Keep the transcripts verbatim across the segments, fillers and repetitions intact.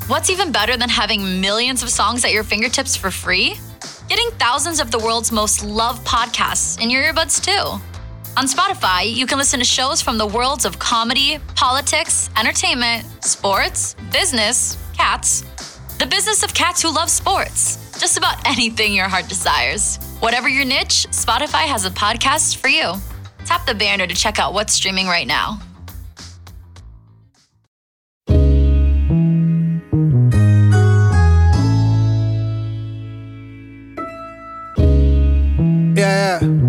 What's even better than having millions of songs at your fingertips for free? Getting thousands of the world's most loved podcasts in your earbuds too. On Spotify, you can listen to shows from the worlds of comedy, politics, entertainment, sports, business, cats, the business of cats who love sports, just about anything your heart desires. Whatever your niche, Spotify has a podcast for you. Tap the banner to check out what's streaming right now. Yeah, yeah.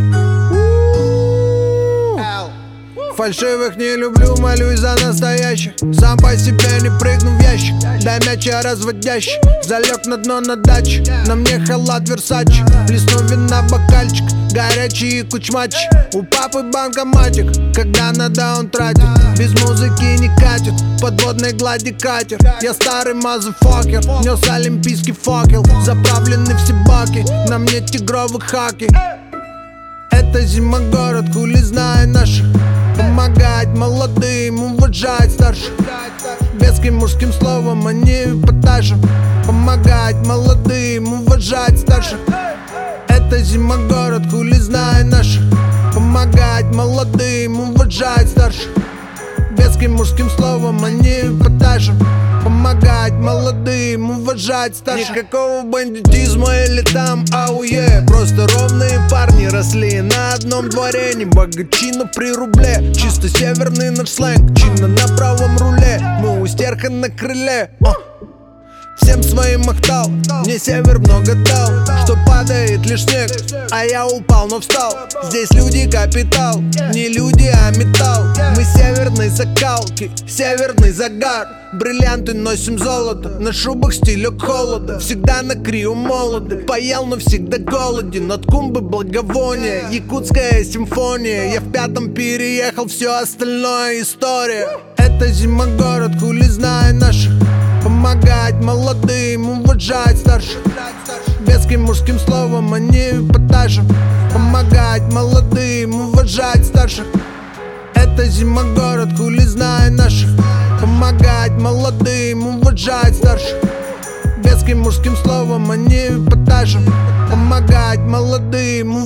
Фальшивых не люблю, молюсь за настоящих. Сам по себе не прыгну в ящик. Дай мяч, я разводящий. Залег на дно на даче. На мне халат Версачи. Плесну вина в бокальчик. Горячий и кучмач. У папы банкоматик. Когда надо, он тратит. Без музыки не катит. Подводной глади катер. Я старый мазафокер. Нес олимпийский факел. Заправлены все баки. На мне тигровые хаки. Это зима, город, хули знай наших. Помогать молодым, уважать старших. Веским мужским словом, а не эпатажем. Помогать молодым, уважать старших. Это зима, город, хули знай наших. Помогать молодым, уважать старших. Веским мужским словом, а не эпатажем. Помогать молодым, уважать старших. Никакого бандитизма или там ауе. Просто ровные парни росли на одном дворе. Не богачи, но при рубле. Чисто северный наш сленг. Чинно на правом руле. Мы у стерха на крыле. а. Всем своим махтал. Мне север много дал. Что падает лишь снег, а я упал, но встал. Здесь люди капитал. Не люди, а металл. Мы северной закалки, северный загар. Бриллианты носим золото. На шубах стилек холода. Всегда на крию молоды. Поел, но всегда голоден. От кумбы благовония. Якутская симфония. Я в пятом переехал, все остальное история. Это зима, город, хули знай наших. Помогать молодым, уважать старших. Веским мужским словом, а не эпатажем. Помогать молодым, уважать старших. Это зима, город, хули знай наших. Помогать молодым, уважать старших. Веским мужским словом, а не эпатажем. Помогать молодым.